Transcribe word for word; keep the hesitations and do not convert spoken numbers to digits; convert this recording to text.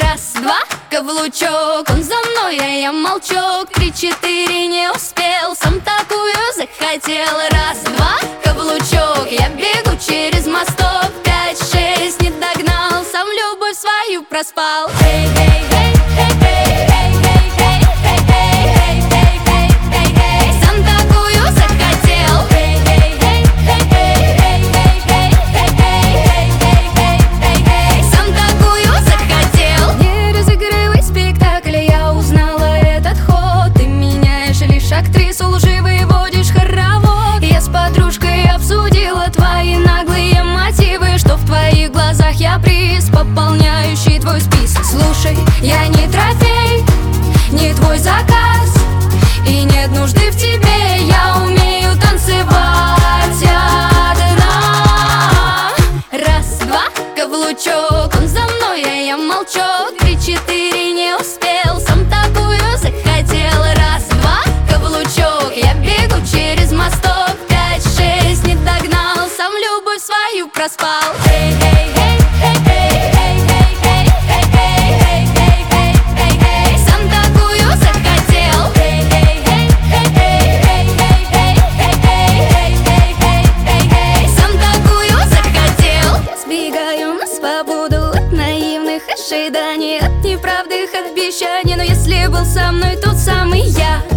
Раз, два, каблучок, он за мной, а я молчок. Три, четыре, не успел, сам такую захотел. Раз, два, каблучок, я бегу через мосток. Пять, шесть, не догнал, сам любовь свою проспал. Эй, эй, эй, эй, эй, эй, эй, эй, эй, эй, эй, эй, эй, сам такую захотел. Эй, эй, эй, эй, эй, эй, эй, эй, эй, эй, эй, эй, сам такую захотел. Не разыгрывай спектакль, я узнала этот ход. Ты меняешь лишь актрису, лживый водишь хоровод. Я с подружкой обсудила твои наглые мотивы, что в твоих глазах я приз, пополняющий твой список. Слушай, я не трофей, не твой заказ, и нет нужды в тебе, я умею танцевать одна. Раз, два, каблучок, он за мной, а я молчок. Три, четыре, не успел, сам такую захотел. Раз, два, каблучок, я бегу через мосток. Пять, шесть, не догнал, сам любовь свою проспал. Эй, эй, эй, эй, эй, эй, эй, эй, эй, эй, эй, эй, эй, сам такую захотел. Эй, эй, эй, эй, эй, эй, эй, эй, эй, эй, эй, сам такую захотел. Я сбегаю на свободу от наивных ожиданий, от неправдых обещаний. Но если был со мной тот самый я,